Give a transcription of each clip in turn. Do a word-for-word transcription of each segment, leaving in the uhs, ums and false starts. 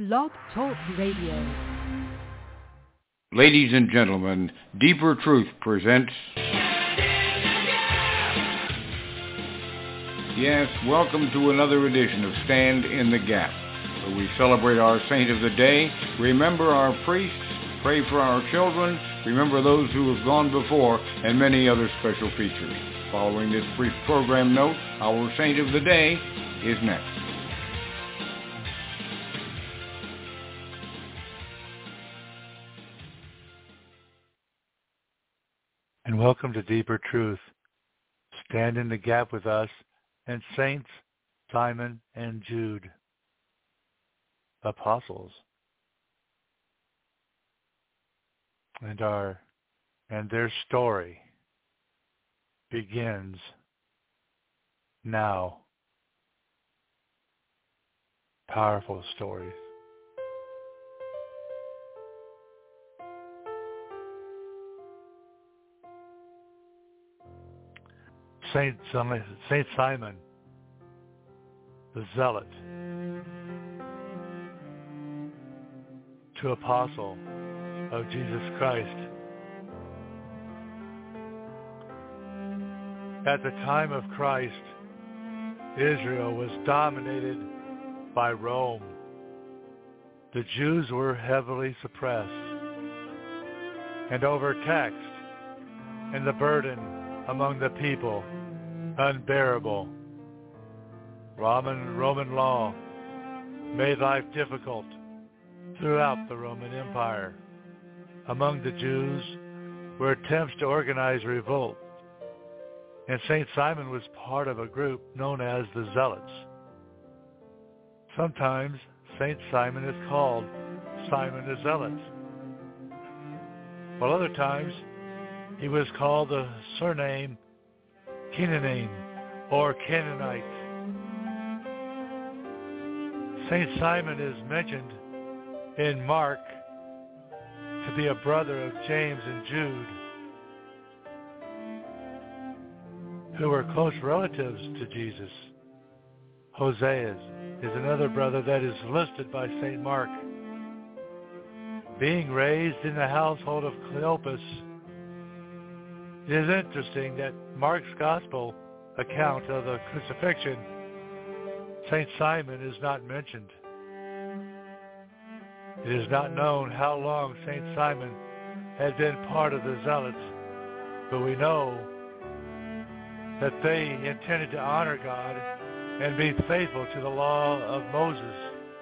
Blog Talk Radio. Ladies and gentlemen, Deeper Truth presents... Yes, welcome to another edition of Stand in the Gap, where we celebrate our saint of the day, remember our priests, pray for our children, remember those who have gone before, and many other special features. Following this brief program note, our saint of the day is next. And welcome to Deeper Truth. Stand in the gap with us and Saints Simon and Jude, apostles, and our and their story begins now. Powerful stories. Saint Saint Simon, the Zealot, to apostle of Jesus Christ. At the time of Christ, Israel was dominated by Rome. The Jews were heavily suppressed and overtaxed, and the burden among the people unbearable. Roman, Roman law made life difficult throughout the Roman Empire. Among the Jews were attempts to organize revolt, and Saint Simon was part of a group known as the Zealots. Sometimes Saint Simon is called Simon the Zealot, while other times he was called the surname Canaanite or Canaanite. Saint Simon is mentioned in Mark to be a brother of James and Jude, who were close relatives to Jesus. Hosea is another brother that is listed by Saint Mark. Being raised in the household of Cleopas, it is interesting that Mark's Gospel account of the crucifixion, Saint Simon is not mentioned. It is not known how long Saint Simon had been part of the Zealots, but we know that they intended to honor God and be faithful to the law of Moses.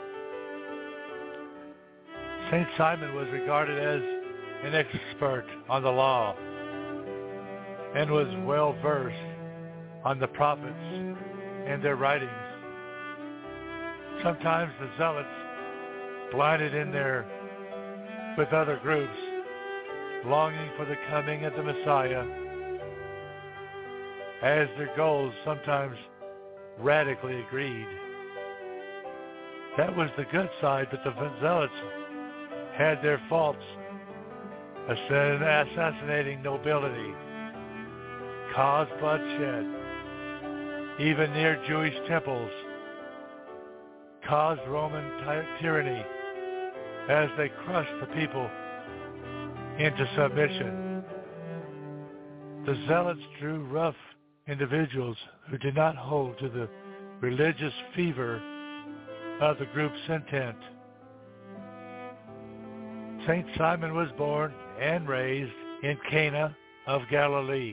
Saint Simon was regarded as an expert on the law and was well versed on the prophets and their writings. Sometimes the Zealots, blinded in their with other groups, longing for the coming of the Messiah, as their goals sometimes radically agreed. That was the good side, but the Zealots had their faults, assassinating nobility, caused bloodshed, even near Jewish temples, caused Roman ty- tyranny as they crushed the people into submission. The Zealots drew rough individuals who did not hold to the religious fever of the group's intent. Saint Simon was born and raised in Cana of Galilee.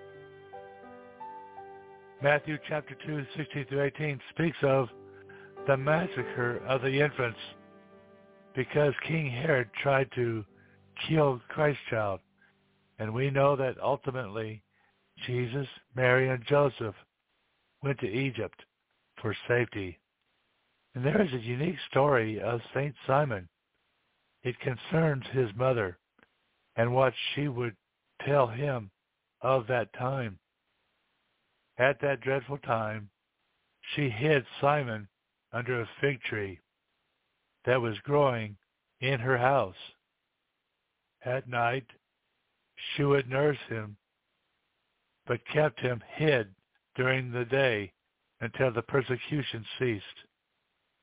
Matthew chapter two, sixteen through eighteen speaks of the massacre of the infants because King Herod tried to kill Christ child. And we know that ultimately Jesus, Mary, and Joseph went to Egypt for safety. And there is a unique story of Saint Simon. It concerns his mother and what she would tell him of that time. At that dreadful time, she hid Simon under a fig tree that was growing in her house. At night, she would nurse him, but kept him hid during the day until the persecution ceased.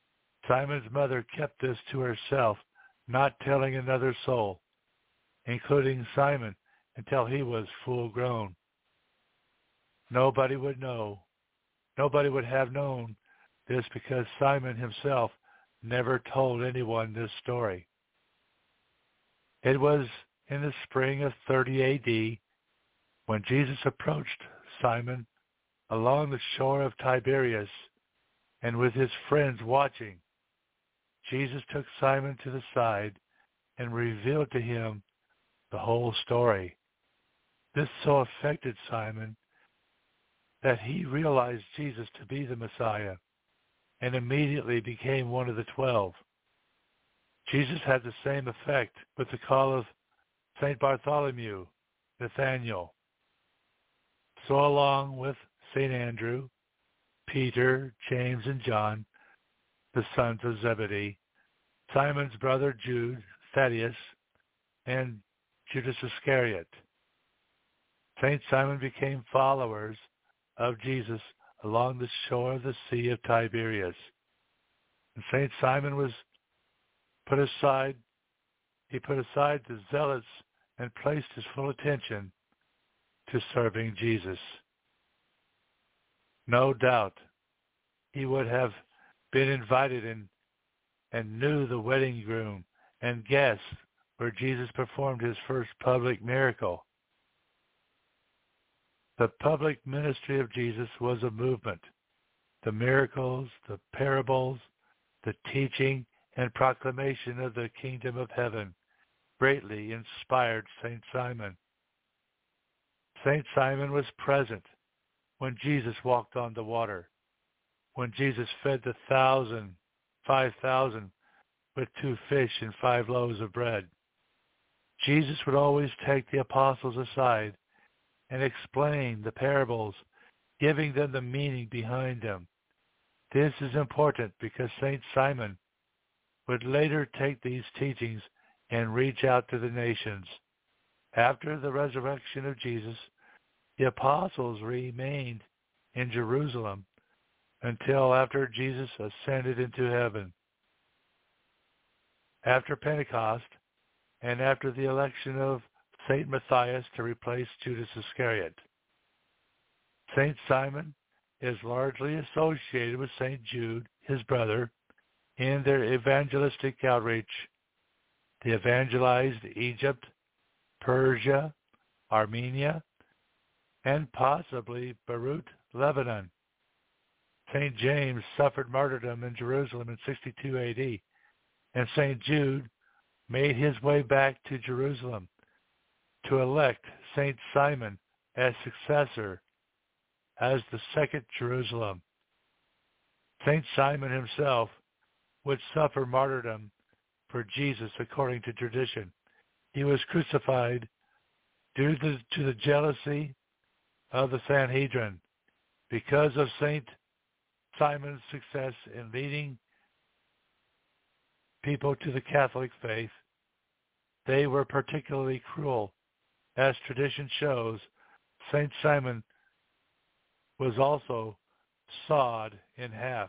Simon's mother kept this to herself, not telling another soul, including Simon, until he was full grown. Nobody would know. Nobody would have known this because Simon himself never told anyone this story. It was in the spring of thirty A D when Jesus approached Simon along the shore of Tiberias, and with his friends watching, Jesus took Simon to the side and revealed to him the whole story. This so affected Simon that he realized Jesus to be the Messiah and immediately became one of the twelve. Jesus had the same effect with the call of Saint Bartholomew, Nathaniel. So along with Saint Andrew, Peter, James, and John, the sons of Zebedee, Simon's brother Jude, Thaddeus, and Judas Iscariot. Saint Simon became followers of Jesus along the shore of the Sea of Tiberias. And Saint Simon was put aside, he put aside the zealots and placed his full attention to serving Jesus. No doubt he would have been invited in and knew the wedding groom and guests where Jesus performed his first public miracle. The public ministry of Jesus was a movement. The miracles, the parables, the teaching, and proclamation of the kingdom of heaven greatly inspired Saint Simon. Saint Simon was present when Jesus walked on the water, when Jesus fed the thousand, five thousand with two fish and five loaves of bread. Jesus would always take the apostles aside and explain the parables, giving them the meaning behind them. This is important because Saint Simon would later take these teachings and reach out to the nations. After the resurrection of Jesus, the apostles remained in Jerusalem until after Jesus ascended into heaven. After Pentecost, and after the election of Saint Matthias to replace Judas Iscariot, Saint Simon is largely associated with Saint Jude, his brother, in their evangelistic outreach. They evangelized Egypt, Persia, Armenia, and possibly Beirut, Lebanon. Saint James suffered martyrdom in Jerusalem in sixty-two A D, and Saint Jude made his way back to Jerusalem to elect Saint Simon as successor as the second Jerusalem. Saint Simon himself would suffer martyrdom for Jesus according to tradition. He was crucified due to, to the jealousy of the Sanhedrin. Because of Saint Simon's success in leading people to the Catholic faith, they were particularly cruel. As tradition shows, Saint Simon was also sawed in half.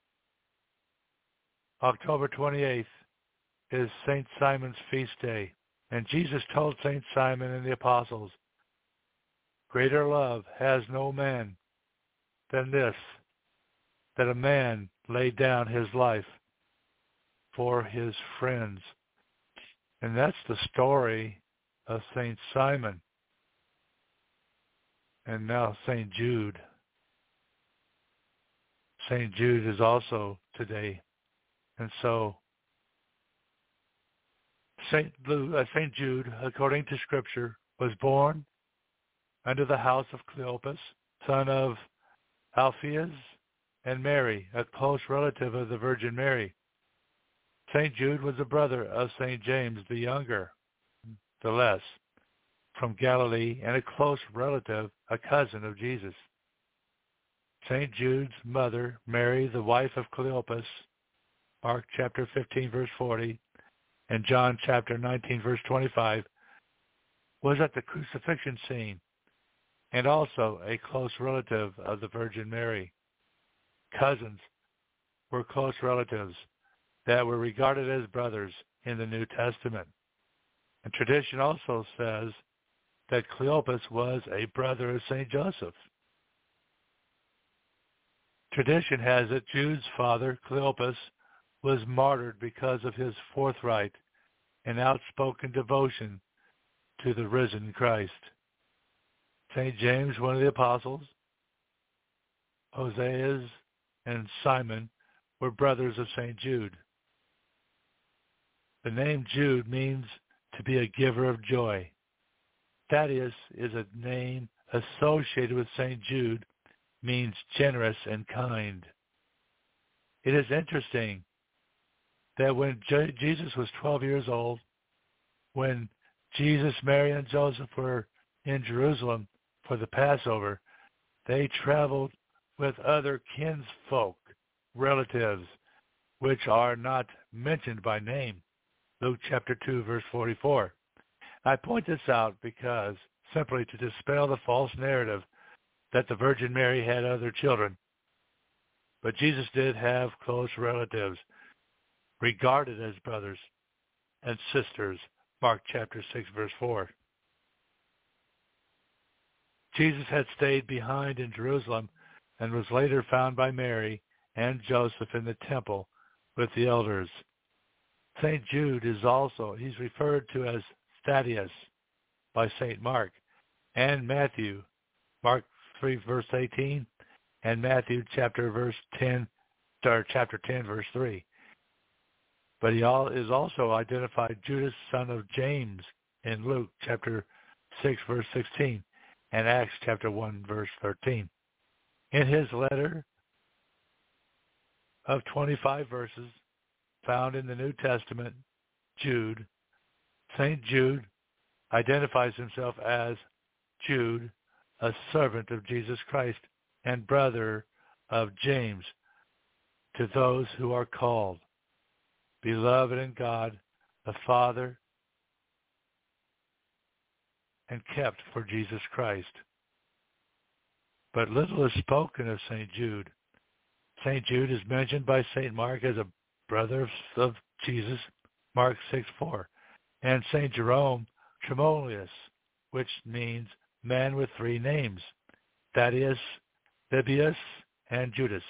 October twenty-eighth is Saint Simon's feast day, and Jesus told Saint Simon and the apostles, "Greater love has no man than this, that a man laid down his life for his friends." And that's the story of Saint Simon. And now Saint Jude. Saint Jude is also today. And so Saint Luke, uh, Saint Jude, according to Scripture, was born under the house of Cleopas, son of Alphaeus and Mary, a close relative of the Virgin Mary. Saint Jude was a brother of Saint James the Younger, the less, from Galilee, and a close relative, a cousin of Jesus. Saint Jude's mother, Mary, the wife of Cleopas, Mark chapter fifteen, verse forty, and John chapter nineteen, verse twenty-five, was at the crucifixion scene, and also a close relative of the Virgin Mary. Cousins were close relatives. that were regarded as brothers in the New Testament. And tradition also says that Cleopas was a brother of Saint Joseph. Tradition has it Jude's father, Cleopas, was martyred because of his forthright and outspoken devotion to the risen Christ. Saint James, one of the apostles, Hoseas, and Simon were brothers of Saint Jude. The name Jude means to be a giver of joy. Thaddeus is a name associated with Saint Jude, means generous and kind. It is interesting that when J- Jesus was twelve years old, when Jesus, Mary, and Joseph were in Jerusalem for the Passover, they traveled with other kinsfolk, relatives, which are not mentioned by name. Luke chapter two, verse forty-four. I point this out because simply to dispel the false narrative that the Virgin Mary had other children. But Jesus did have close relatives, regarded as brothers and sisters, Mark chapter six, verse four. Jesus had stayed behind in Jerusalem and was later found by Mary and Joseph in the temple with the elders. Saint Jude is also, he's referred to as Thaddeus by Saint Mark and Matthew, Mark three, verse eighteen, and Matthew chapter verse ten, or chapter ten, verse three. But he all, is also identified Judas, son of James, in Luke chapter six, verse sixteen, and Acts chapter one, verse thirteen. In his letter of twenty-five verses found in the New Testament, Jude, Saint Jude identifies himself as Jude, a servant of Jesus Christ and brother of James, to those who are called, beloved in God, the Father, and kept for Jesus Christ. But little is spoken of Saint Jude. Saint Jude is mentioned by Saint Mark as a brother of Jesus, Mark six four, and Saint Jerome, Tremolius, which means man with three names, Thaddeus, Bibius, and Judas.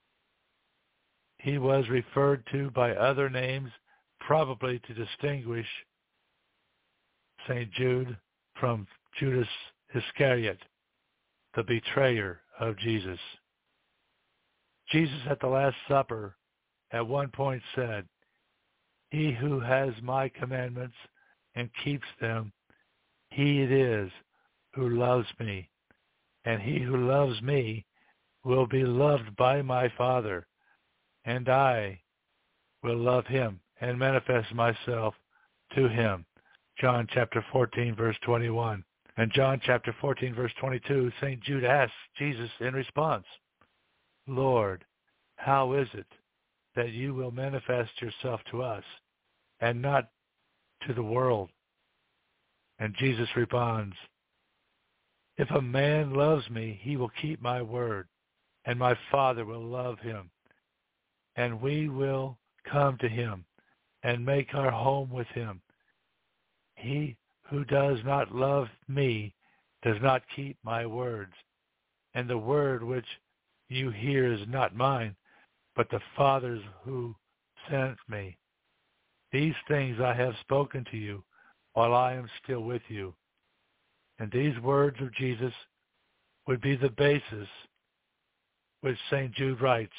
He was referred to by other names, probably to distinguish Saint Jude from Judas Iscariot, the betrayer of Jesus. Jesus at the Last Supper at one point said, "He who has my commandments and keeps them, he it is who loves me, and he who loves me will be loved by my Father, and I will love him and manifest myself to him." John chapter fourteen, verse twenty-one. And John chapter fourteen, verse twenty-two, Saint Jude asks Jesus in response, "Lord, how is it that you will manifest yourself to us and not to the world?" And Jesus responds, "If a man loves me, he will keep my word, and my Father will love him, and we will come to him and make our home with him. He who does not love me does not keep my words, and the word which you hear is not mine, but the Father's who sent me. These things I have spoken to you while I am still with you." And these words of Jesus would be the basis which Saint Jude writes,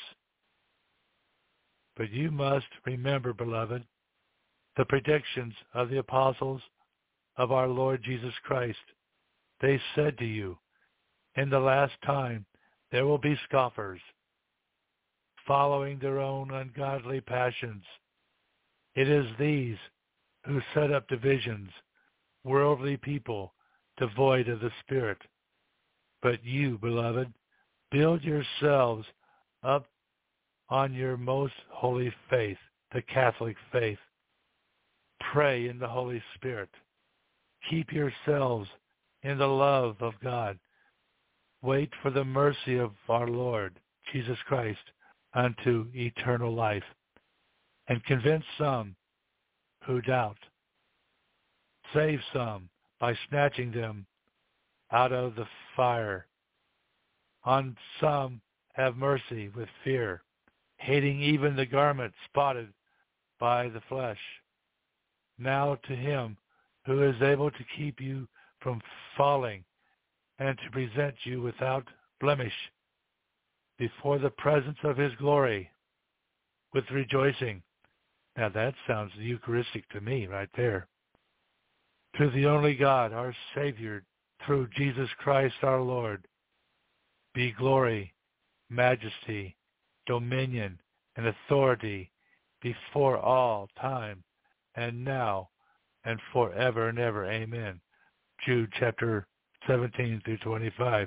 "But you must remember, beloved, the predictions of the apostles of our Lord Jesus Christ. They said to you, in the last time there will be scoffers, following their own ungodly passions. It is these who set up divisions, worldly people devoid of the Spirit. But you, beloved, build yourselves up on your most holy faith, the Catholic faith. Pray in the Holy Spirit. Keep yourselves in the love of God. Wait for the mercy of our Lord Jesus Christ unto eternal life. and convince some who doubt. Save some by snatching them out of the fire. On some have mercy with fear, hating even the garment spotted by the flesh. Now to him who is able to keep you from falling and to present you without blemish before the presence of his glory with rejoicing. Now that sounds Eucharistic to me right there. To the only God, our Savior, through Jesus Christ our Lord, be glory, majesty, dominion, and authority before all time, and now, and forever and ever. Amen. Jude chapter seventeen through twenty-five.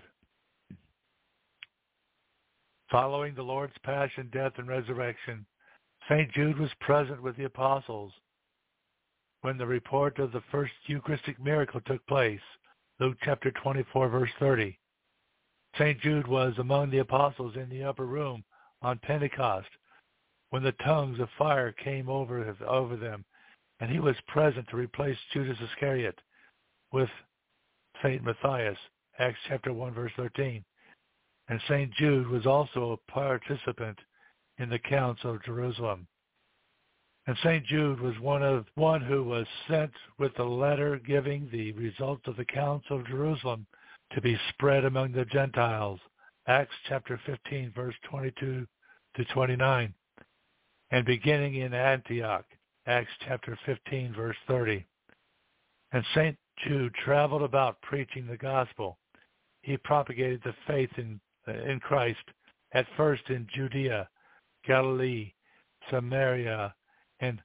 Following the Lord's passion, death, and resurrection, Saint Jude was present with the apostles when the report of the first Eucharistic miracle took place. Luke chapter twenty-four, verse thirty. Saint Jude was among the apostles in the upper room on Pentecost when the tongues of fire came over, over them, and he was present to replace Judas Iscariot with Saint Matthias, Acts chapter one, verse thirteen. And Saint Jude was also a participant in the Council of Jerusalem. And Saint Jude was one of one who was sent with a letter giving the results of the Council of Jerusalem to be spread among the Gentiles, Acts chapter fifteen, verse twenty-two to twenty-nine, and beginning in Antioch, Acts chapter fifteen, verse thirty. And Saint Jude traveled about preaching the gospel. He propagated the faith in, in Christ, at first in Judea, Galilee, Samaria, and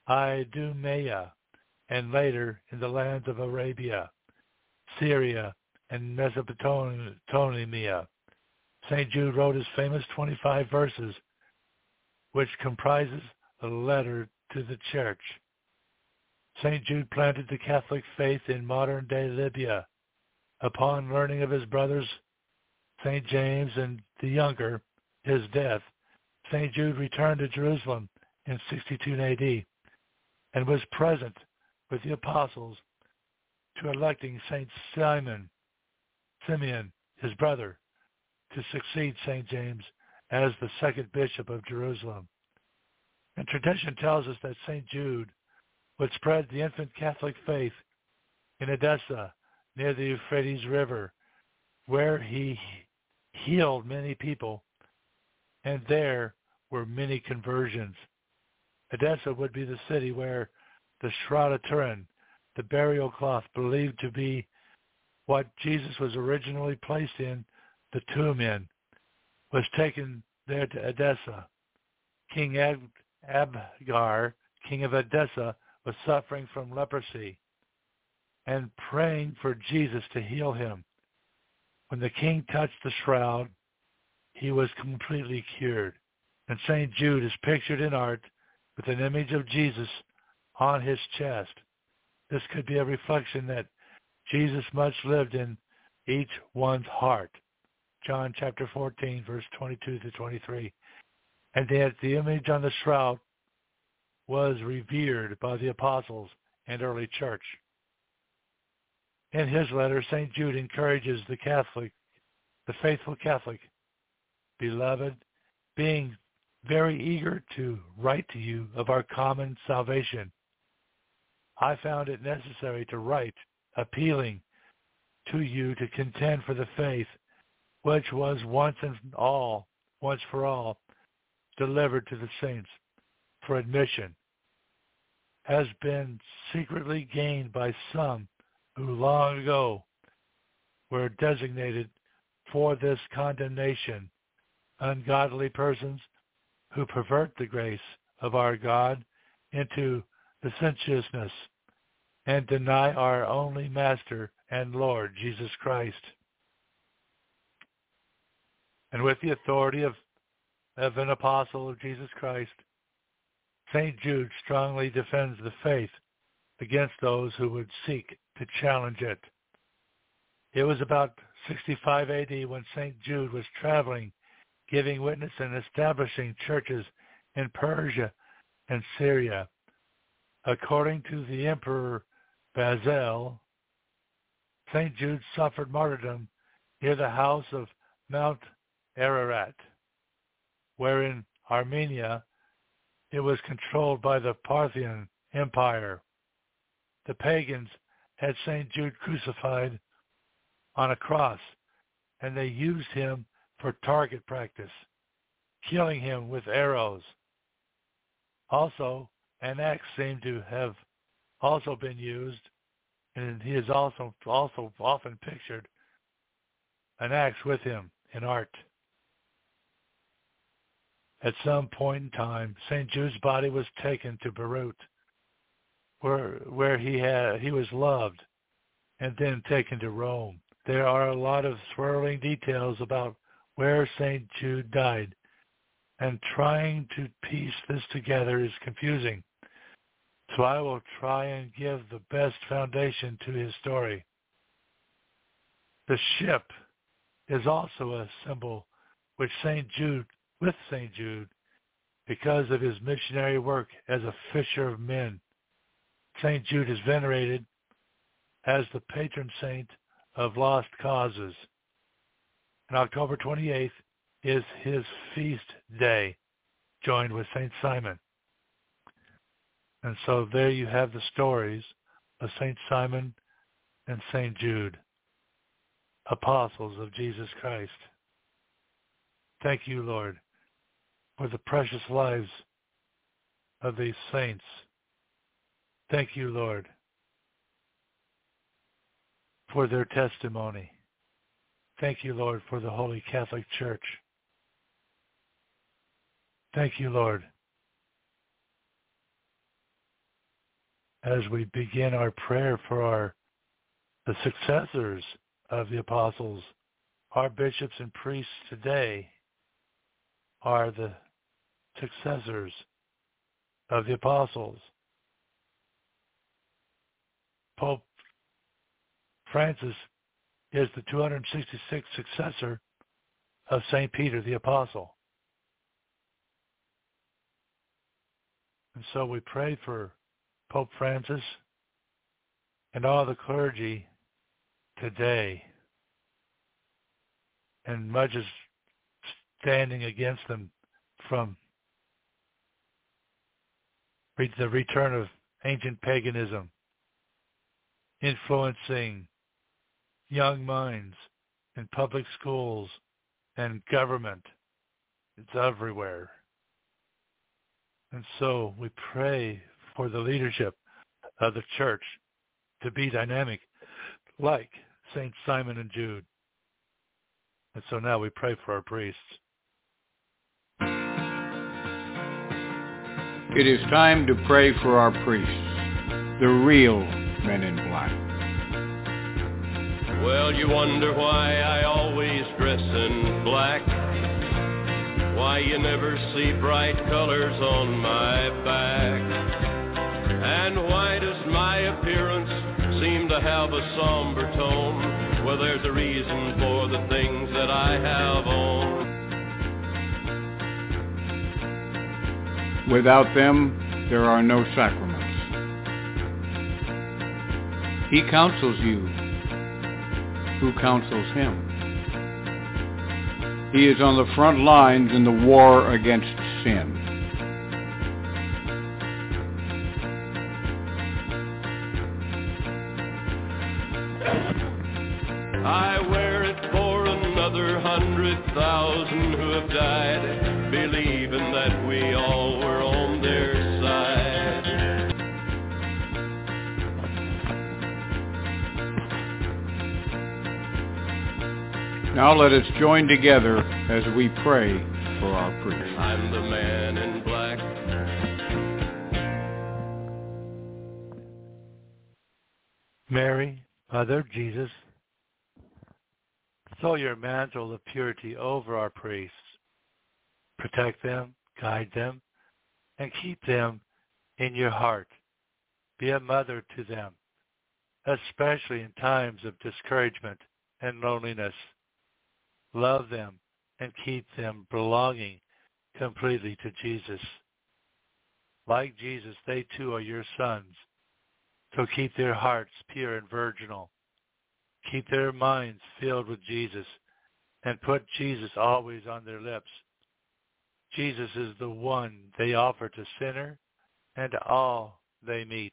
Idumea, and later in the lands of Arabia, Syria, and Mesopotamia. Saint Jude wrote his famous twenty-five verses, which comprises a letter to the church. Saint Jude planted the Catholic faith in modern-day Libya. Upon learning of his brothers, Saint James and the Younger, his death, Saint Jude returned to Jerusalem in sixty-two A D and was present with the apostles to electing Saint Simon, Simeon, his brother, to succeed Saint James as the second bishop of Jerusalem. And tradition tells us that Saint Jude would spread the infant Catholic faith in Edessa, near the Euphrates River, where he healed many people, and there were many conversions. Edessa would be the city where the Shroud of Turin, the burial cloth believed to be what Jesus was originally placed in the tomb in, was taken there to Edessa. King Ab- Abgar, king of Edessa, was suffering from leprosy and praying for Jesus to heal him. When the king touched the shroud, he was completely cured. And Saint Jude is pictured in art with an image of Jesus on his chest. This could be a reflection that Jesus much lived in each one's heart. John chapter fourteen, verse twenty-two to twenty-three. And that the image on the shroud was revered by the apostles and early church. In his letter, Saint Jude encourages the Catholic, the faithful Catholic, beloved, being very eager to write to you of our common salvation. I found it necessary to write, appealing to you to contend for the faith which was once and all, once for all, delivered to the saints for admission, has been secretly gained by some who long ago were designated for this condemnation, ungodly persons who pervert the grace of our God into licentiousness and deny our only Master and Lord, Jesus Christ. And with the authority of, of an apostle of Jesus Christ, Saint Jude strongly defends the faith against those who would seek to challenge it. It was about sixty-five A D when Saint Jude was traveling, giving witness and establishing churches in Persia and Syria. According to the Emperor Basil, Saint Jude suffered martyrdom near the house of Mount Ararat, where in Armenia it was controlled by the Parthian Empire. The pagans had Saint Jude crucified on a cross, and they used him for target practice, killing him with arrows. Also, an axe seemed to have also been used, and he is also also often pictured an axe with him in art. At some point in time, Saint Jude's body was taken to Beirut, where where he had he was loved, and then taken to Rome. There are a lot of swirling details about where Saint Jude died, and trying to piece this together is confusing. So I will try and give the best foundation to his story. The ship is also a symbol which Saint Jude, with Saint Jude, because of his missionary work as a fisher of men. Saint Jude is venerated as the patron saint of lost causes. And October twenty-eighth is his feast day, joined with Saint Simon. And so there you have the stories of Saint Simon and Saint Jude, apostles of Jesus Christ. Thank you, Lord, for the precious lives of these saints. Thank you, Lord, for their testimony. Thank you, Lord, for the Holy Catholic Church. Thank you, Lord, as we begin our prayer for our the successors of the apostles. Our bishops and priests today are the successors of the apostles. Pope Francis is the two hundred sixty-sixth successor of Saint Peter the Apostle. And so we pray for Pope Francis and all the clergy today, and much is standing against them from the return of ancient paganism, influencing young minds in public schools and government. It's everywhere. And so we pray for the leadership of the church to be dynamic, like Saint Simon and Jude. And so now we pray for our priests. It is time to pray for our priests, the real men in black. Well, you wonder why I always dress in black, why you never see bright colors on my back, and why does my appearance seem to have a somber tone? Well, there's a reason for the things that I have on. Without them, there are no sacraments. He counsels you who counsels him. He is on the front lines in the war against sin. I wear it for another hundred thousand who have died, believing that we all were on their side. Now let us join together as we pray for our priests. I'm the man in black. Mary, Mother of Jesus, throw your mantle of purity over our priests. Protect them, guide them, and keep them in your heart. Be a mother to them, especially in times of discouragement and loneliness. Love them and keep them belonging completely to Jesus. Like Jesus, they too are your sons. So keep their hearts pure and virginal. Keep their minds filled with Jesus, and put Jesus always on their lips. Jesus is the one they offer to sinner and to all they meet.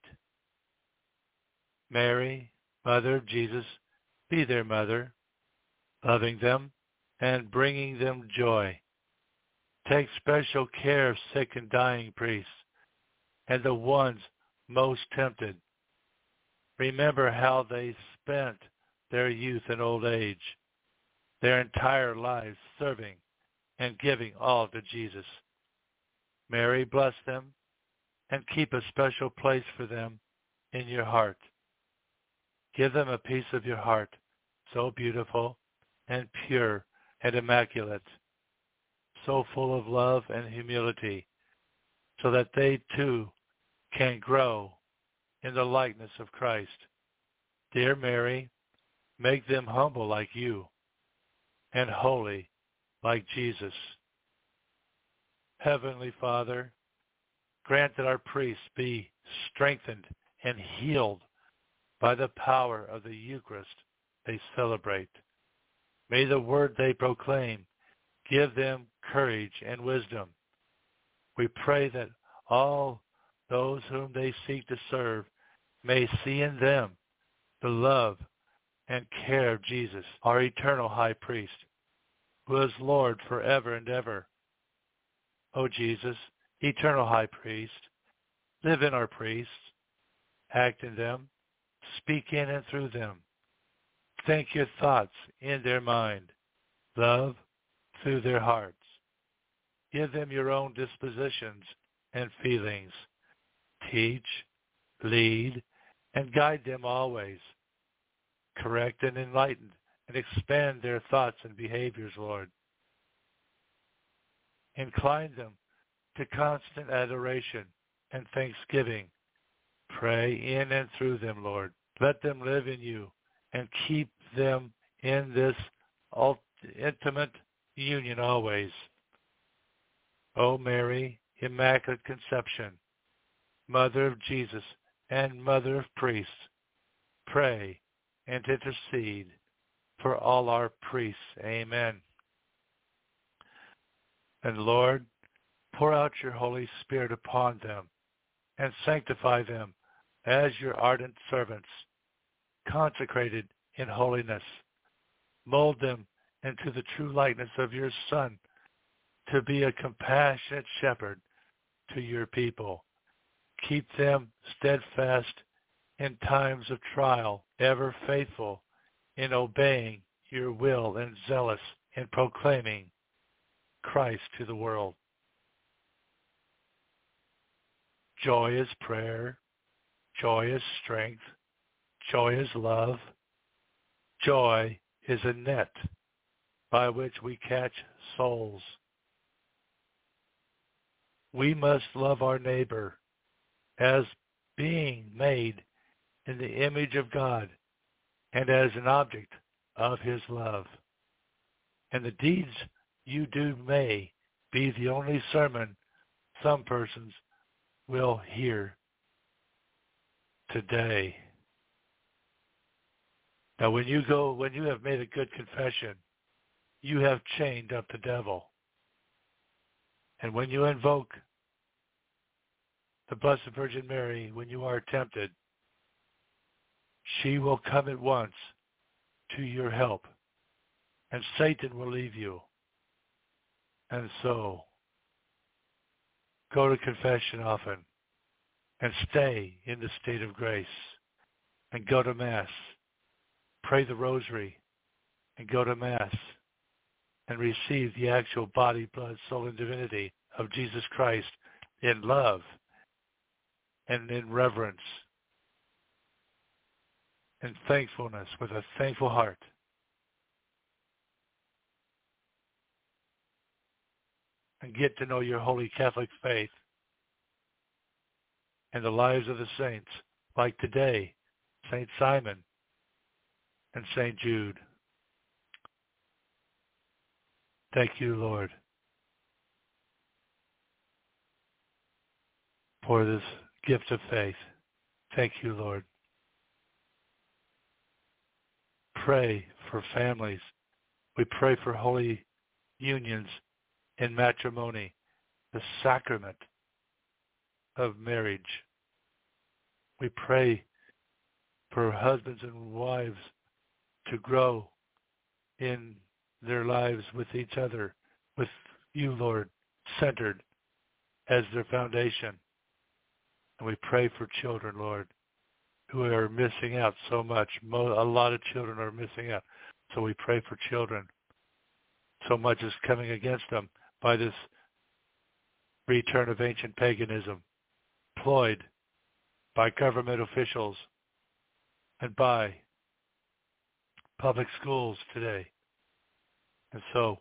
Mary, Mother of Jesus, be their mother, loving them and bringing them joy. Take special care of sick and dying priests and the ones most tempted. Remember how they spent their youth and old age, their entire lives serving and giving all to Jesus. Mary, bless them and keep a special place for them in your heart. Give them a piece of your heart, so beautiful and pure and immaculate, so full of love and humility, so that they too can grow in the likeness of Christ. Dear Mary, make them humble like you and holy like Jesus. Heavenly Father, grant that our priests be strengthened and healed by the power of the Eucharist they celebrate. May the word they proclaim give them courage and wisdom. We pray that all those whom they seek to serve may see in them the love and care of Jesus, our eternal high priest, who is Lord forever and ever. O Jesus, eternal high priest, live in our priests, act in them, speak in and through them. Think your thoughts in their mind, love through their hearts. Give them your own dispositions and feelings. Teach, lead, and guide them always. Correct and enlighten and expand their thoughts and behaviors, Lord. Incline them to constant adoration and thanksgiving. Pray in and through them, Lord. Let them live in you and keep them in this intimate union always. O Mary, Immaculate Conception, Mother of Jesus and Mother of priests, pray and intercede for all our priests. Amen. And Lord, pour out your Holy Spirit upon them and sanctify them as your ardent servants, consecrated in holiness. Mold them into the true likeness of your Son, to be a compassionate shepherd to your people. Keep them steadfast in times of trial, ever faithful in obeying your will and zealous in proclaiming Christ to the world. Joy is prayer. Joy is strength. Joy is love. Joy is a net by which we catch souls. We must love our neighbor as being made in the image of God and as an object of his love. And the deeds you do may be the only sermon some persons will hear today. Now when you go, when you have made a good confession, you have chained up the devil. And when you invoke the Blessed Virgin Mary, when you are tempted, she will come at once to your help, and Satan will leave you. And so, go to confession often, and stay in the state of grace, and go to Mass. Pray the Rosary, and go to Mass, and receive the actual body, blood, soul, and divinity of Jesus Christ in love and in reverence and thankfulness, with a thankful heart. And get to know your holy Catholic faith and the lives of the saints, like today, Saint Simon and Saint Jude. Thank you, Lord. for this gift of faith. Thank you, Lord. Pray for families. We pray for holy unions in matrimony, the sacrament of marriage. We pray for husbands and wives to grow in their lives with each other, with you, Lord, centered as their foundation. And we pray for children, Lord, who are missing out so much. A lot of children are missing out. So we pray for children. So much is coming against them by this return of ancient paganism, employed by government officials and by public schools today. And so,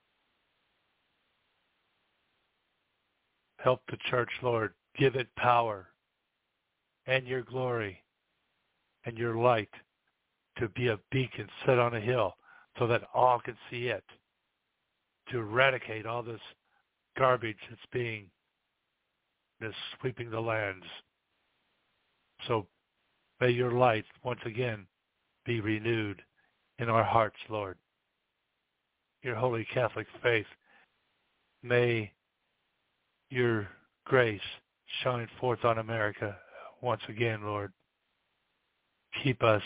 help the church, Lord. Give it power and your glory and your light to be a beacon set on a hill so that all can see it, to eradicate all this garbage that's being, that's sweeping the lands. So may your light once again be renewed in our hearts, Lord. Your holy Catholic faith, may your grace shine forth on America once again, Lord. Keep us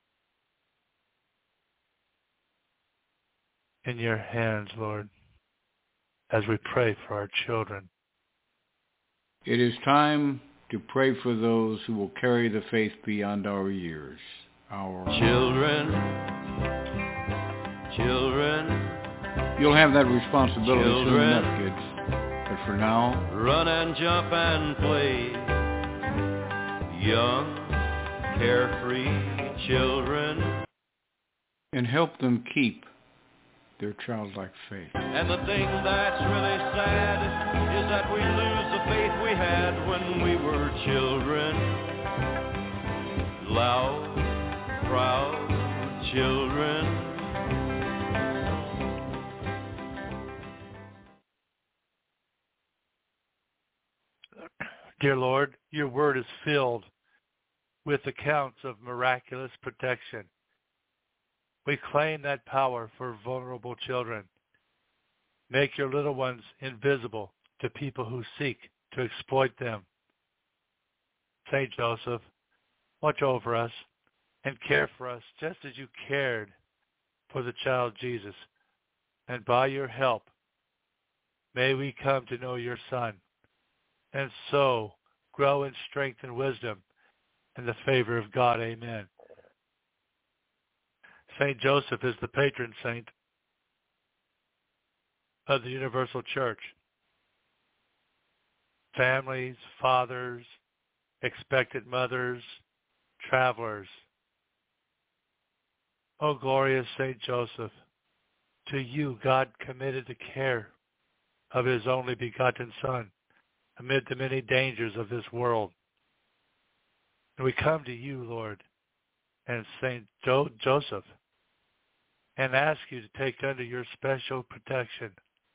in your hands, Lord, as we pray for our children. It is time to pray for those who will carry the faith beyond our years. Our children, children. You'll have that responsibility children, soon enough, kids. But for now, run and jump and play. Young, carefree children. And help them keep their childlike faith. And the thing that's really sad is that we lose the faith we had when we were children. Loud, proud children. Dear Lord, your word is filled with accounts of miraculous protection. We claim that power for vulnerable children. Make your little ones invisible to people who seek to exploit them. Saint Joseph, watch over us and care for us just as you cared for the child Jesus. And by your help, may we come to know your Son, and so grow in strength and wisdom and the favor of God. Amen. Saint Joseph is the patron saint of the Universal Church. Families, fathers, expectant mothers, travelers. O glorious Saint Joseph, to you God committed the care of his only begotten Son amid the many dangers of this world. And we come to you, Lord, and Saint jo- Joseph, and ask you to take under your special protection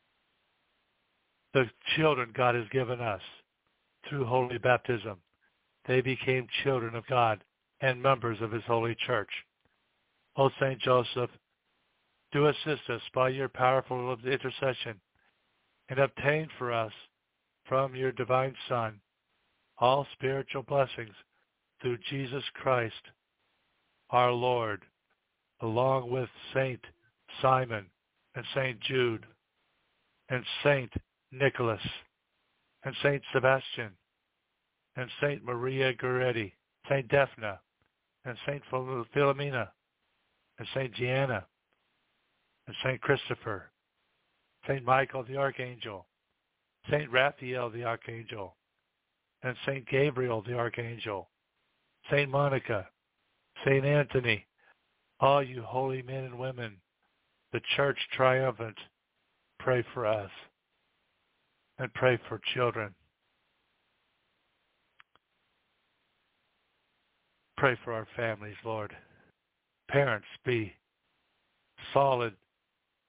the children God has given us through holy baptism. They became children of God and members of his holy church. O Saint Joseph, do assist us by your powerful intercession and obtain for us from your divine Son all spiritual blessings through Jesus Christ, our Lord, along with Saint Simon and Saint Jude and Saint Nicholas and Saint Sebastian and Saint Maria Goretti, Saint Daphne and Saint Philomena and Saint Gianna and Saint Christopher, Saint Michael the Archangel, Saint Raphael the Archangel, and Saint Gabriel the Archangel, Saint Monica, Saint Anthony, all you holy men and women, the Church triumphant, pray for us and pray for children. Pray for our families, Lord. Parents, be solid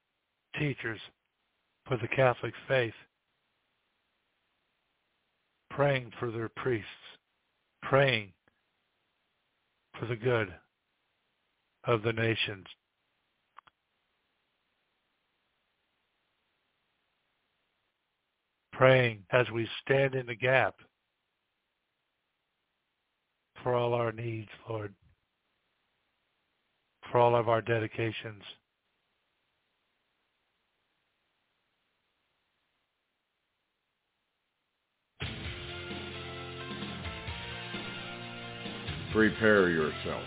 teachers for the Catholic faith. praying for their priests, praying for the good of the nations. Praying as we stand in the gap for all our needs, Lord, for all of our dedications. Prepare yourself.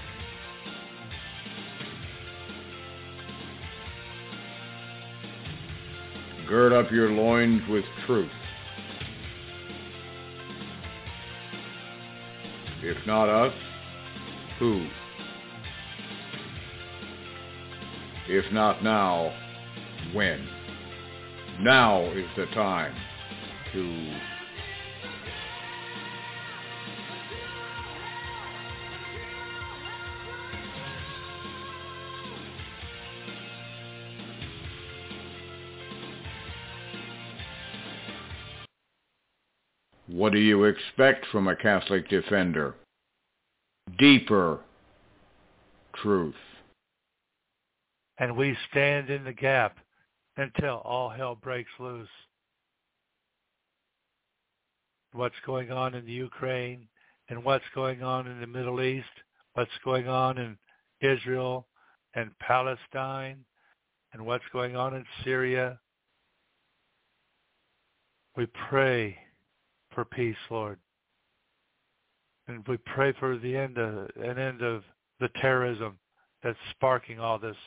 Gird up your loins with truth. If not us, who? If not now, when? Now is the time to What do you expect from a Catholic defender? Deeper truth. And we stand in the gap until all hell breaks loose. What's going on in the Ukraine and what's going on in the Middle East, what's going on in Israel and Palestine, and what's going on in Syria. We pray for peace, Lord. And we pray for the end of, an end of the terrorism that's sparking all this.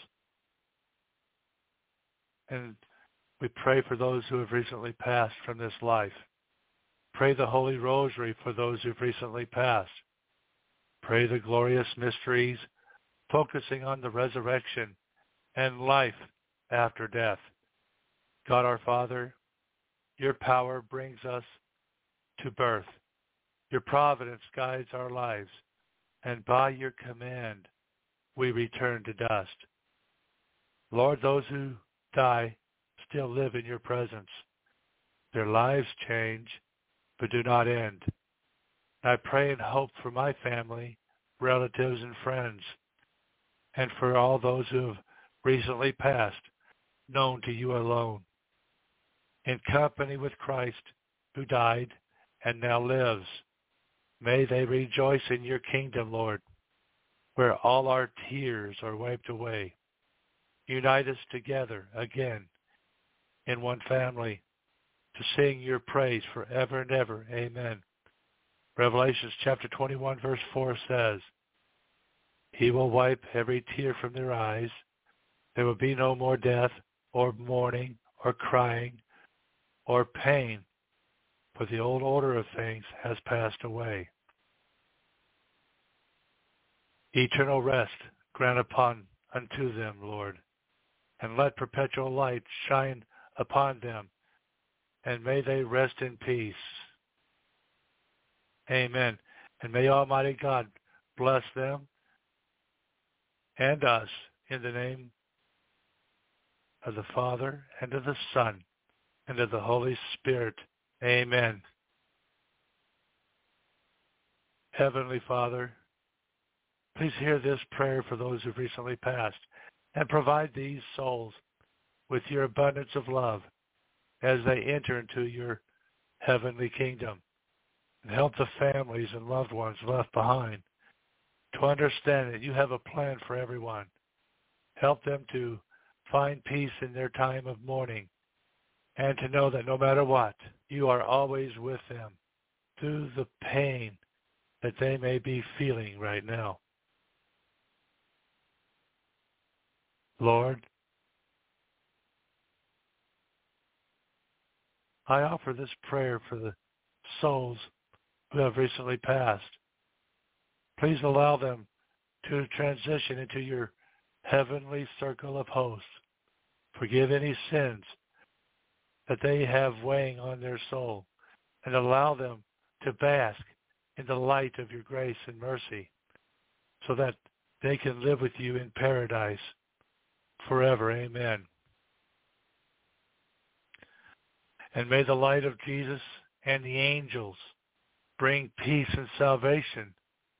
And we pray for those who have recently passed from this life. Pray the Holy Rosary for those who've recently passed. Pray the glorious mysteries, focusing on the resurrection and life after death. God our Father, your power brings us to birth. Your providence guides our lives, and by your command we return to dust. Lord, those who die still live in your presence. Their lives change, but do not end. I pray and hope for my family, relatives, and friends, and for all those who have recently passed, known to you alone, in company with Christ, who died and now lives. May they rejoice in your kingdom, Lord, where all our tears are wiped away. Unite us together again in one family to sing your praise forever and ever. Amen. Revelations chapter twenty-one verse four says, He will wipe every tear from their eyes. There will be no more death or mourning or crying or pain, for the old order of things has passed away. Eternal rest grant upon unto them, Lord, and let perpetual light shine upon them, and may they rest in peace. Amen. And may Almighty God bless them and us in the name of the Father and of the Son and of the Holy Spirit. Amen. Heavenly Father, please hear this prayer for those who've recently passed, and provide these souls with your abundance of love as they enter into your heavenly kingdom, and help the families and loved ones left behind to understand that you have a plan for everyone. Help them to find peace in their time of mourning, and to know that no matter what, you are always with them through the pain that they may be feeling right now. Lord, I offer this prayer for the souls who have recently passed. Please allow them to transition into your heavenly circle of hosts. Forgive any sins that they have weighing on their soul, and allow them to bask in the light of your grace and mercy, so that they can live with you in paradise forever. Amen. And may the light of Jesus and the angels bring peace and salvation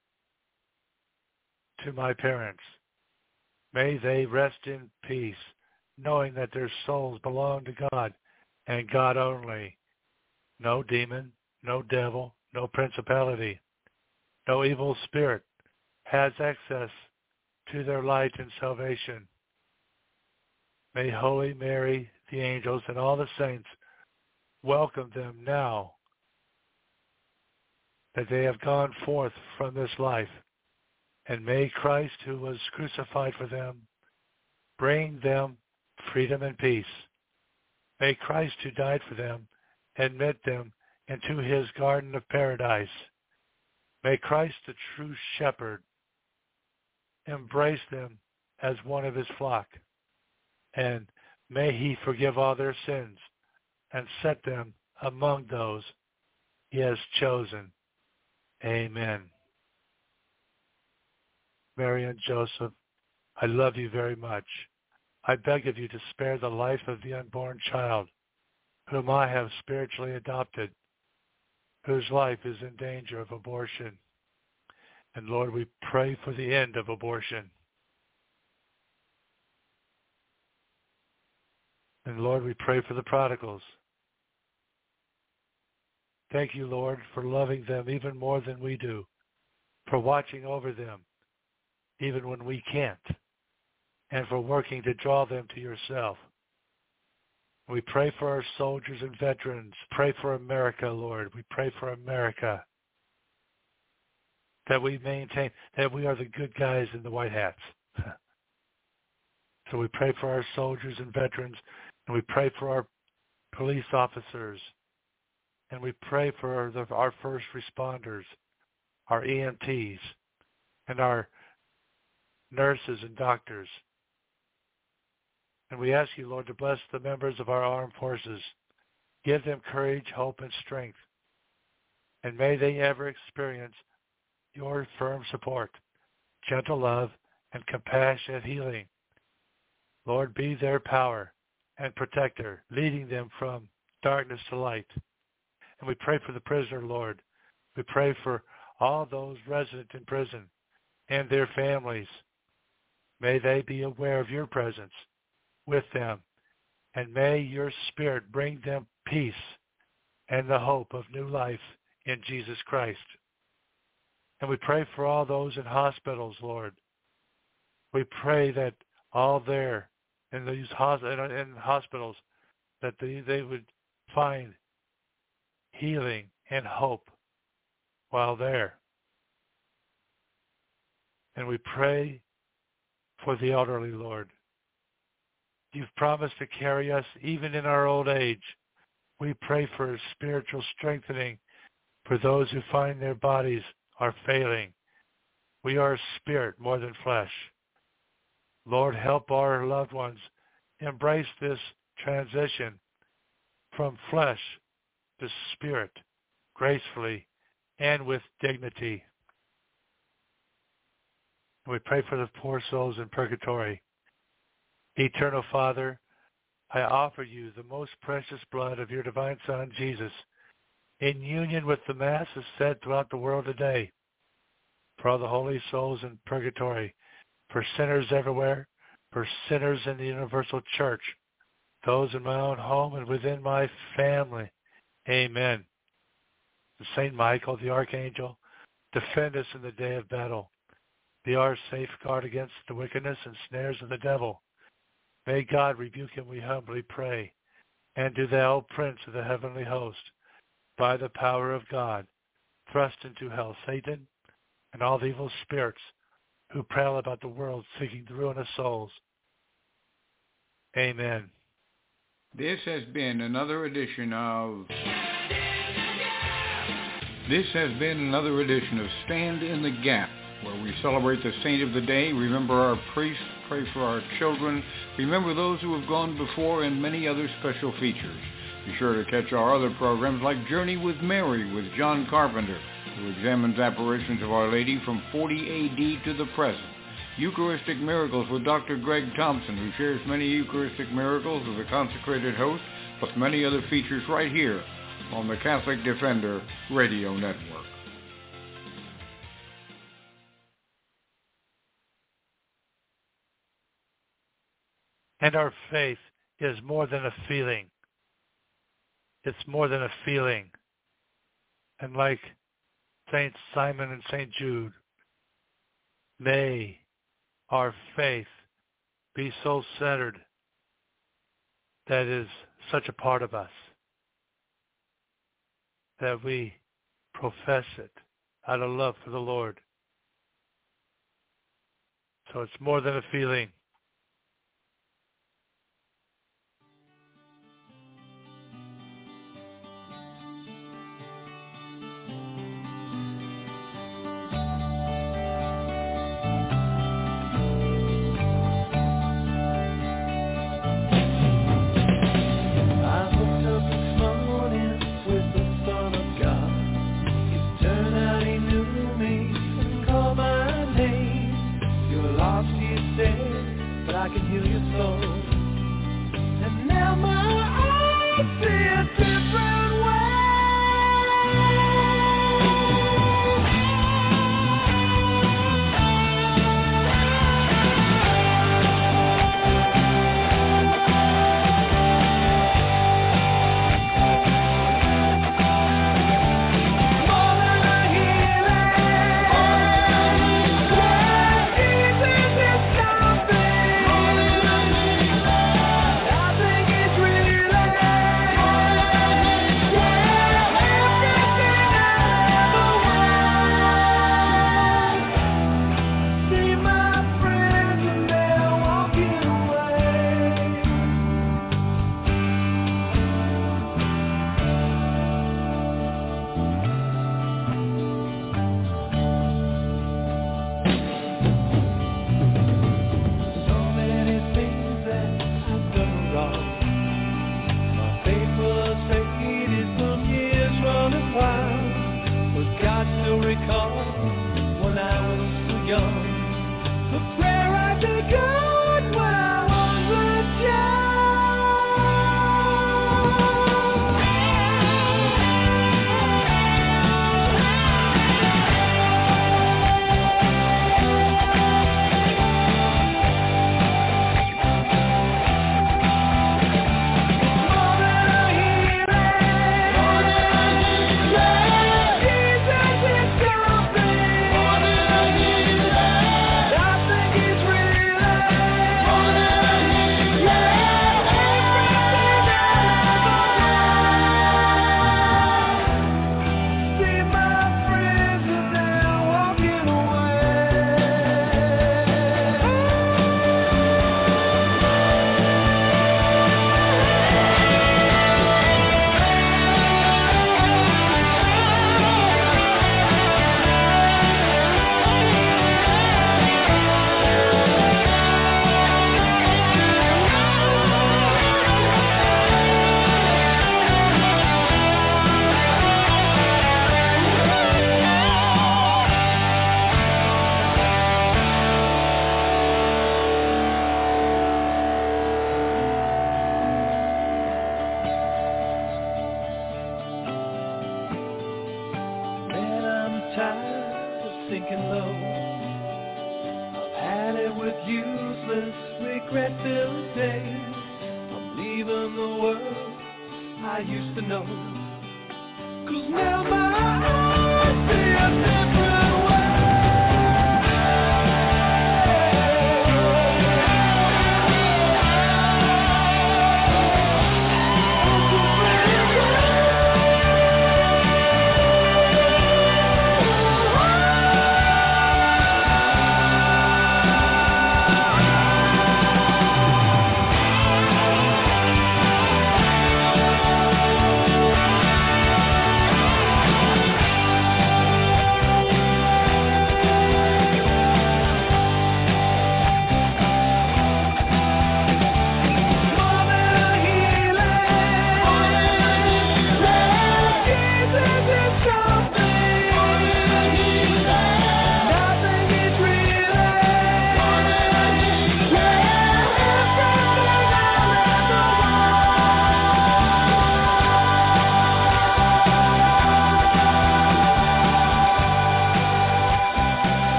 to my parents. May they rest in peace, knowing that their souls belong to God and God only. No demon, no devil, no principality, no evil spirit has access to their light and salvation. May Holy Mary, the angels, and all the saints welcome them now that they have gone forth from this life. And may Christ, who was crucified for them, bring them freedom and peace. May Christ, who died for them, admit them into his garden of paradise. May Christ, the true shepherd, embrace them as one of his flock. And may he forgive all their sins and set them among those he has chosen. Amen. Mary and Joseph, I love you very much. I beg of you to spare the life of the unborn child, whom I have spiritually adopted, whose life is in danger of abortion. And Lord, we pray for the end of abortion. And Lord, we pray for the prodigals. Thank you, Lord, for loving them even more than we do, for watching over them even when we can't, and for working to draw them to yourself. We pray for our soldiers and veterans. Pray for America, Lord. We pray for America, that we maintain, that we are the good guys in the white hats. So we pray for our soldiers and veterans, and we pray for our police officers, and we pray for our, the, our first responders, our E M Ts, and our nurses and doctors. And we ask you, Lord, to bless the members of our armed forces. Give them courage, hope, and strength. And may they ever experience your firm support, gentle love, and compassionate healing. Lord, be their power and protector, leading them from darkness to light. And we pray for the prisoner, Lord. We pray for all those resident in prison and their families. May they be aware of your presence with them, and may your Spirit bring them peace and the hope of new life in Jesus Christ. And we pray for all those in hospitals, Lord. We pray that all there in these in hospitals, that they, they would find healing and hope while there. And we pray for the elderly, Lord. You've promised to carry us even in our old age. We pray for spiritual strengthening for those who find their bodies are failing. We are spirit more than flesh. Lord, help our loved ones embrace this transition from flesh to spirit gracefully and with dignity. We pray for the poor souls in purgatory. Eternal Father, I offer you the most precious blood of your divine Son, Jesus, in union with the masses said throughout the world today, for all the holy souls in purgatory, for sinners everywhere, for sinners in the universal church, those in my own home and within my family. Amen. Saint Michael, the Archangel, defend us in the day of battle. Be our safeguard against the wickedness and snares of the devil. May God rebuke him, we humbly pray. And do thou, Prince of the heavenly host, by the power of God, thrust into hell Satan and all the evil spirits who prowl about the world seeking the ruin of souls. Amen. This has been another edition of... This has been another edition of Stand in the Gap, where we celebrate the saint of the day, remember our priests, pray for our children, remember those who have gone before, and many other special features. Be sure to catch our other programs like Journey with Mary with John Carpenter, who examines apparitions of Our Lady from forty A D to the present. Eucharistic Miracles with Doctor Greg Thompson, who shares many Eucharistic miracles as a consecrated host, plus many other features right here on the Catholic Defender Radio Network. And our faith is more than a feeling. It's more than a feeling. And like Saint Simon and Saint Jude, may our faith be so centered that it is such a part of us that we profess it out of love for the Lord. So it's more than a feeling. I can heal your soul. And now my eyes see a different way.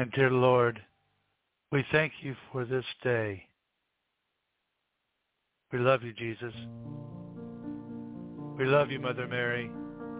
And dear Lord, we thank you for this day. We love you, Jesus. We love you, Mother Mary.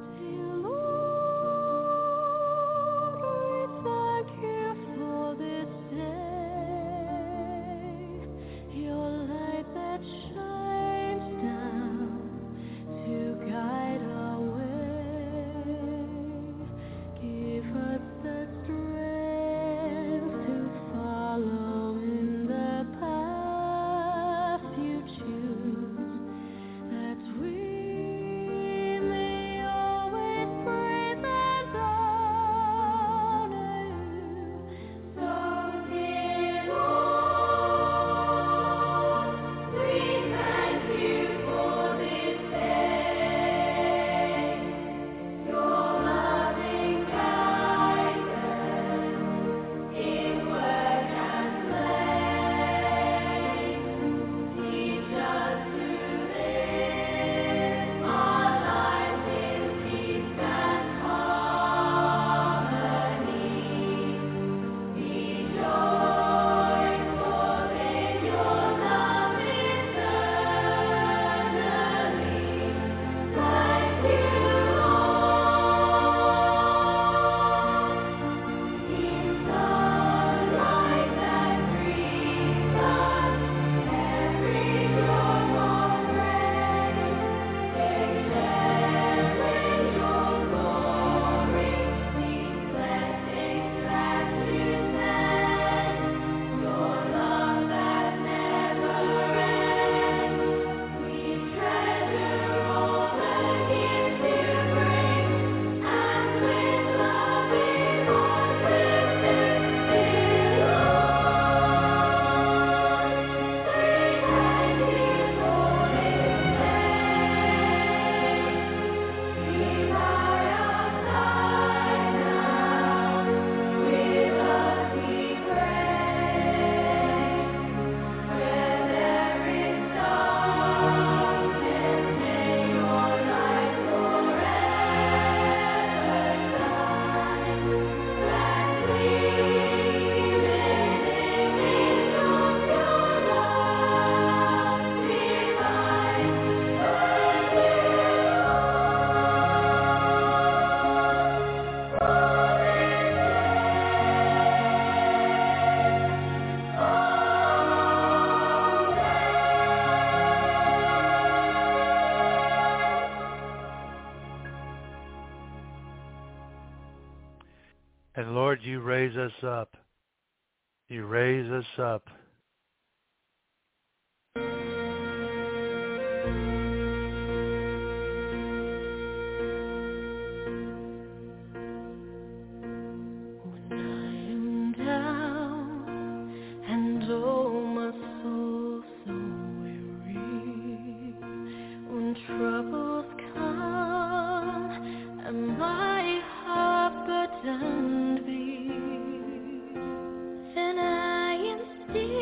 And Lord, you raise us up. You raise us up. And I am still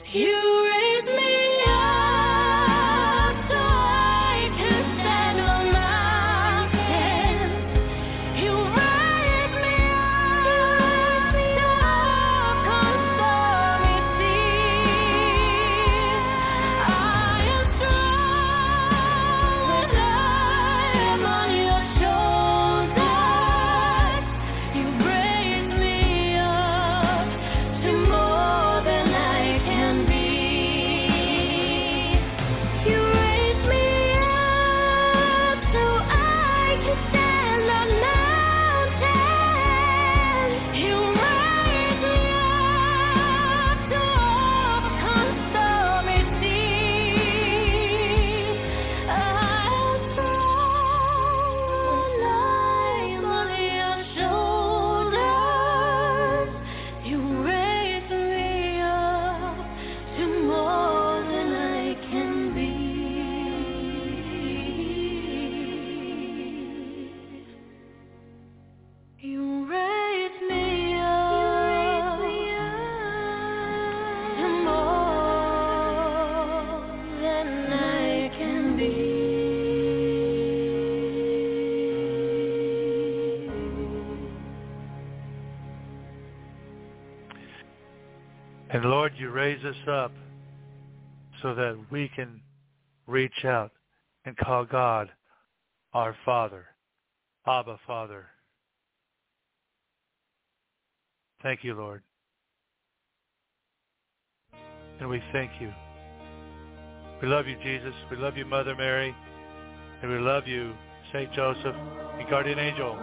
And Lord, you raise us up so that we can reach out and call God our Father, Abba, Father. Thank you, Lord. And we thank you. We love you, Jesus. We love you, Mother Mary. And we love you, Saint Joseph and Guardian Angel.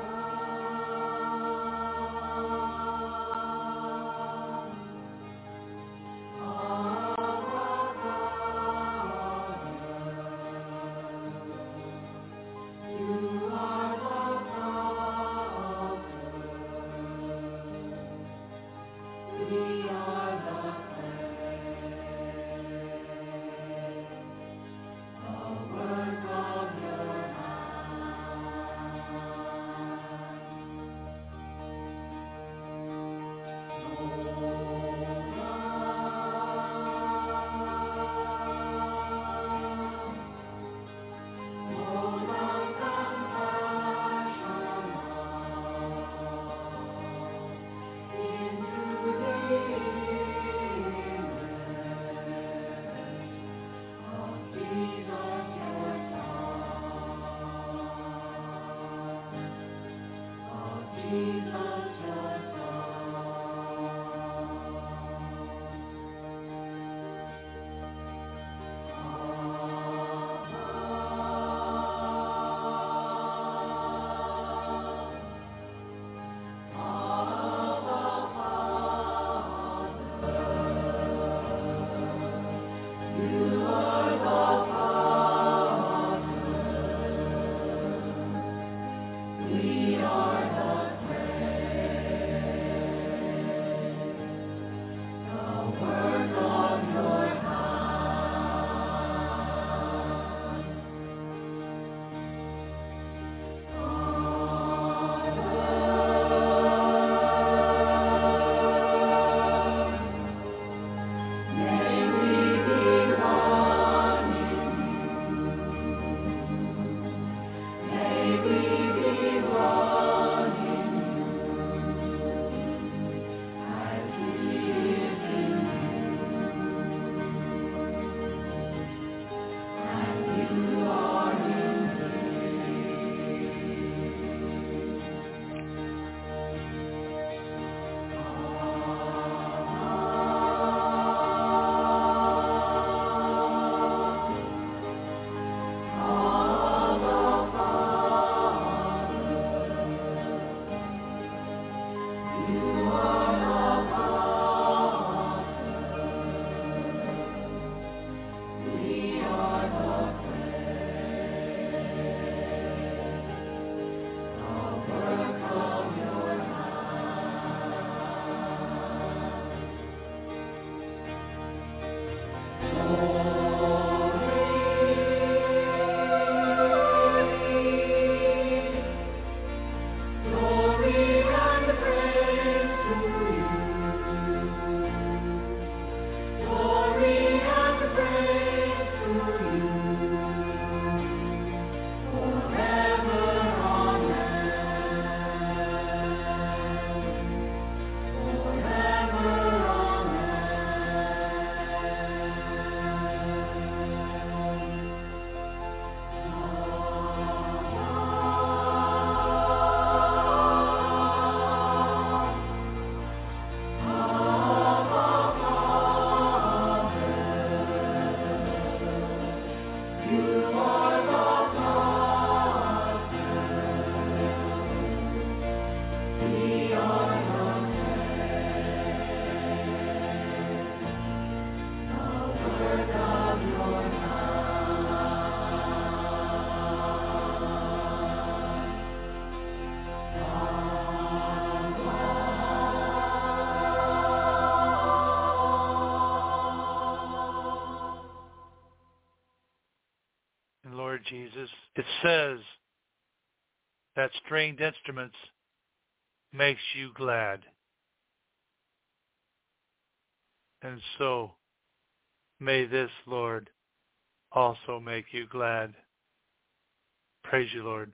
We are the praise. Jesus. It says that stringed instruments makes you glad. And so may this, Lord, also make you glad. Praise you, Lord.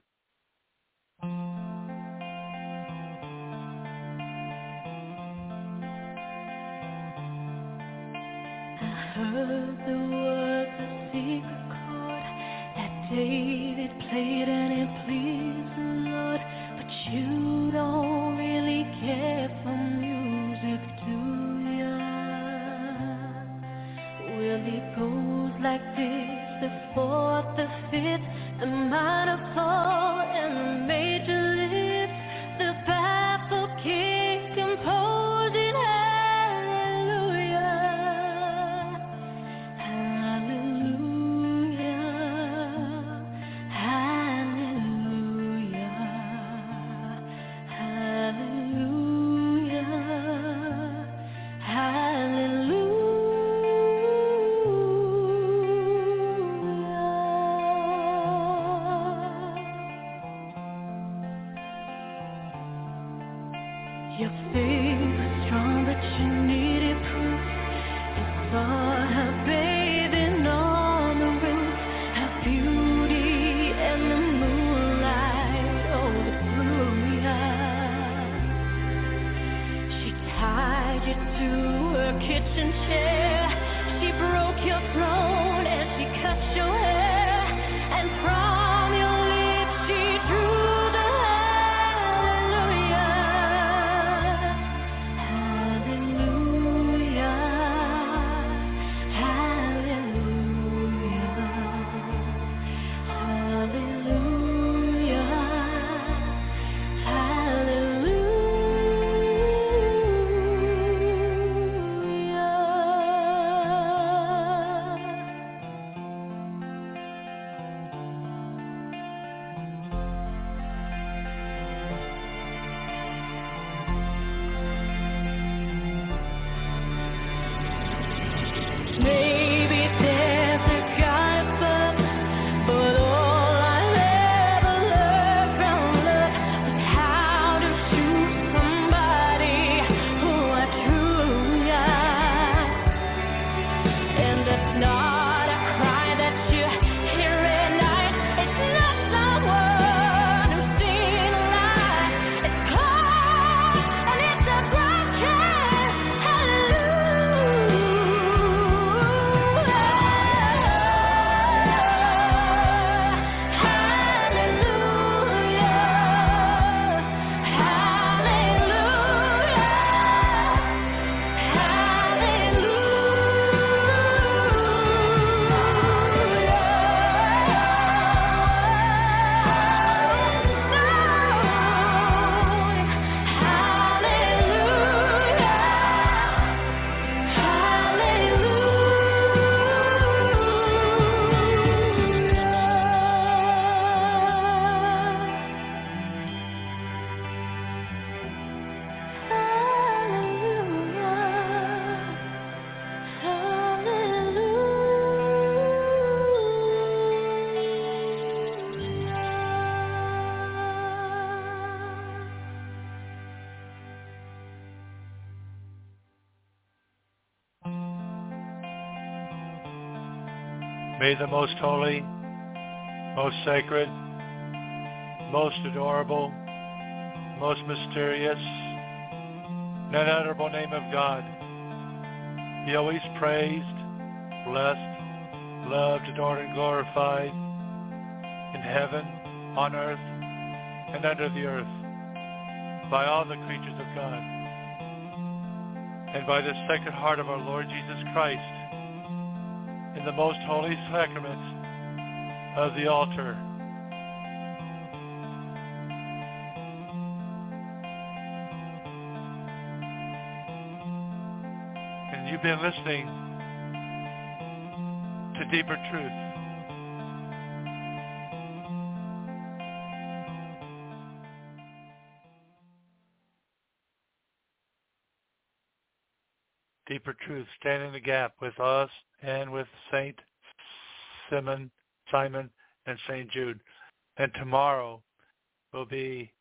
Heard the words of secret chord that David played and it pleased the Lord, but you don't really care for music, do ya? Well, it goes like this: the fourth, the fifth, the minor fall, and the major lift, the baffled king composing hallelujah. Your faith was strong, but you needed proof. You saw her bathing on the roof, her beauty and the moonlight overthrew ya. She tied you to her kitchen chair, she broke your throne and she cut your hair, and from your lips she drew the hallelujah. Maybe there's a God above, but all I ever learned from love was how to choose somebody who I truly am. And that's not a cry that you hear at night. It's not someone who's seen a lie. It's cold and it's a broken hallelujah. May the most holy, most sacred, most adorable, most mysterious, and unutterable name of God be always praised, blessed, loved, adored, and glorified in heaven, on earth, and under the earth by all the creatures of God, and by the Sacred Heart of our Lord Jesus Christ in the most holy sacrament of the altar. And you've been listening to Deeper Truth. Deeper Truth, stand in the gap with us and with Saint Simon, Simon and Saint Jude. And tomorrow will be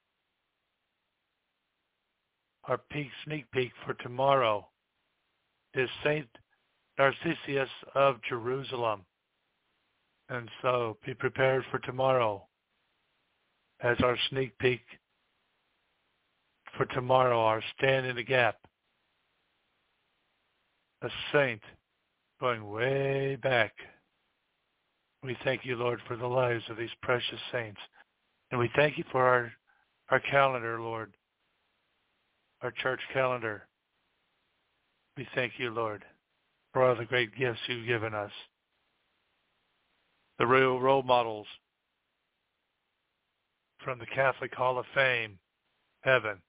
our peak sneak peek for tomorrow is Saint Narcissus of Jerusalem. And so be prepared for tomorrow as our sneak peek for tomorrow, our stand in the gap. A saint going way back. We thank you, Lord, for the lives of these precious saints. And we thank you for our, our calendar, Lord, our church calendar. We thank you, Lord, for all the great gifts you've given us. The real role models from the Catholic Hall of Fame, heaven.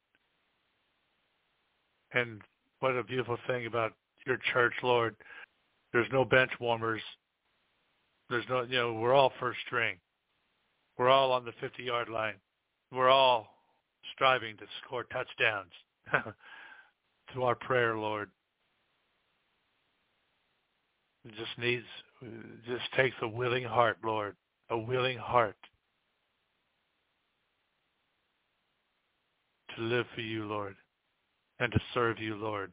And what a beautiful thing about your church, Lord. There's no bench warmers. There's no, you know, we're all first string. We're all on the fifty-yard line. We're all striving to score touchdowns through our prayer, Lord. It just needs, it just takes a willing heart, Lord, a willing heart to live for you, Lord, and to serve you, Lord.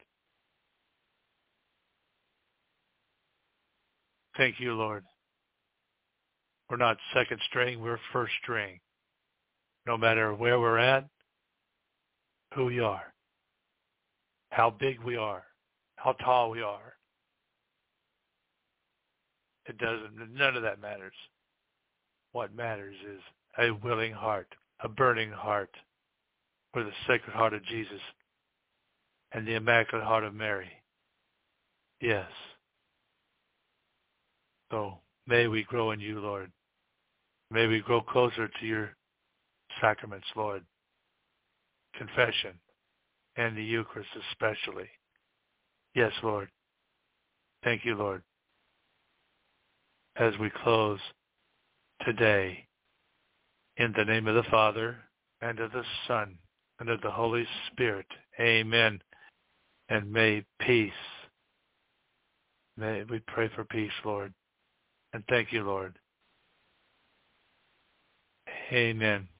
Thank you, Lord. We're not second string, we're first string. No matter where we're at, who we are, how big we are, how tall we are. It doesn't, none of that matters. What matters is a willing heart, a burning heart for the Sacred Heart of Jesus and the Immaculate Heart of Mary. Yes. So may we grow in you, Lord. May we grow closer to your sacraments, Lord. Confession and the Eucharist especially. Yes, Lord. Thank you, Lord. As we close today, in the name of the Father, and of the Son, and of the Holy Spirit. Amen. And may peace, may we pray for peace, Lord. And thank you, Lord. Amen.